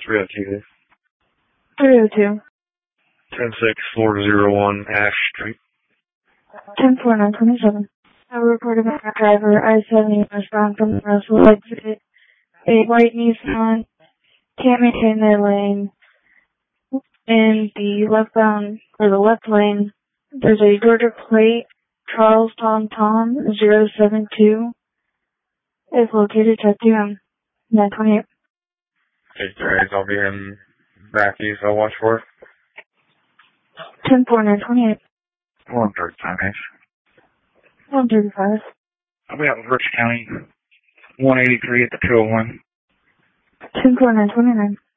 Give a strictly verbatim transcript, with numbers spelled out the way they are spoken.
three oh two. three oh two. ten six four oh one Ash Street. ten four nine twenty-seven. I reported by a driver, I seventy westbound from the Russell exit. A white Nissan can't maintain their lane. In the leftbound, or the left lane, there's a Georgia plate, Charles Tom Tom zero seven two. Is located at two M nine twenty-eight. Okay, guys, I'll be in back east. I'll watch for it. ten four nine twenty-eight. one thirty-five, guys. one thirty-five. I'll be out with Rich County. one eighty-three at the two oh one. ten four nine twenty-nine.